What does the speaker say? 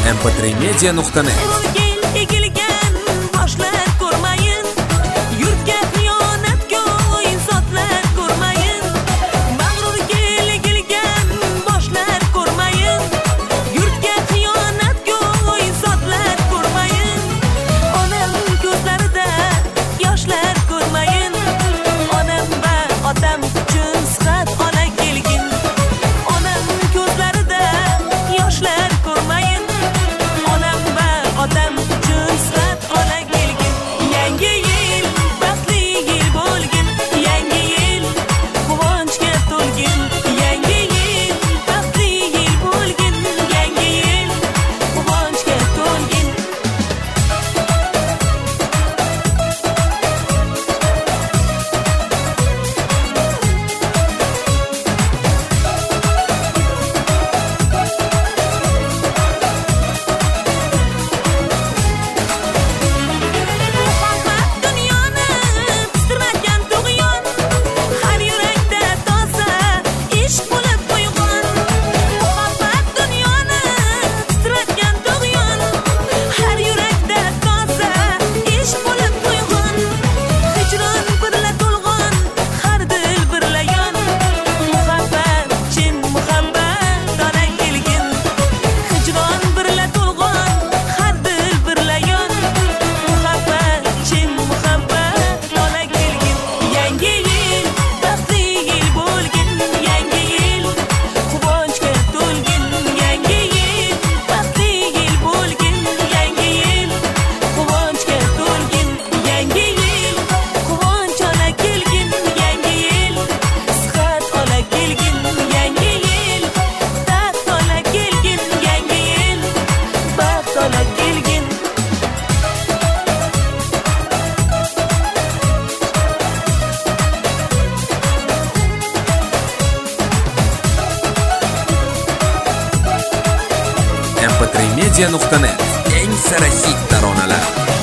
mp3media.net Egilgan boshlar ko'rmayin, yurtga xiyonatga insotlar ko'rmayin. Mag'rur egilgan boshlar ko'rmayin, yurtga xiyonatga insotlar ko'rmayin. Onam ko'zlarida yoshlar ko'rmayin, onam va otam uchun sihat ola kelgin. Onam ko'zlarida yoshlar ko'rmayin, onam va otam uchun sihat ola kelgin. Yangi yil baxtli yil bo'lgin, yangi yil quvonchga to'lgin. Yangi yil baxtli yil bo'lgin, yangi yil quvonchga to'lgin. Muhabbat dunyoni pistirmagan tug'yon, har yurakda toza ishq bo'lib uyg'on. Muhabbat dunyoni pistirmagan tug'yon, har yurakda toza ishq bo'lib uyg'on. Hijron birla to'lg'on, har dil birla yon. Muhabbat chin muhabbat ola kelgin. Hijron birla to'lg'on, har dil birla yon. Muhabbat chin muhabbat ola kelgin. Yangi yil baxtli yil bo'lgin, yangi yil quvonchga to'lgin. Yangi yil baxtli yil bo'lgin, yangi yil quvonchga to'lgin. Yangi yil quvonch ola kelgin, yangi yil sihat ola kelgin. Yangi yil taxt ola kelgin, yangi yil baxt ola kelgin. mp3media.net eng sara hit taronalar